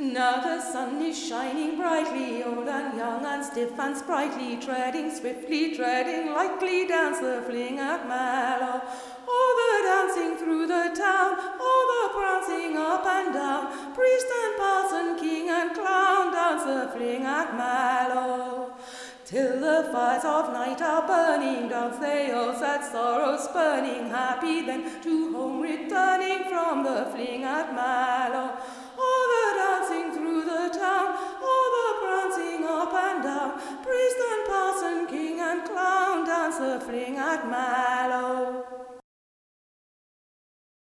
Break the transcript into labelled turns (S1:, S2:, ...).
S1: Now the sun is shining brightly, old and young and stiff and sprightly, treading swiftly, treading lightly, dance the fling at Mallow. Oh, the dancing through the town, oh, the prancing up and down, priest and parson, king and clown, dance the fling at Mallow. Till the fires of night are burning, dance they all sad sorrow spurning, happy then to home returning from the fling at Mallow.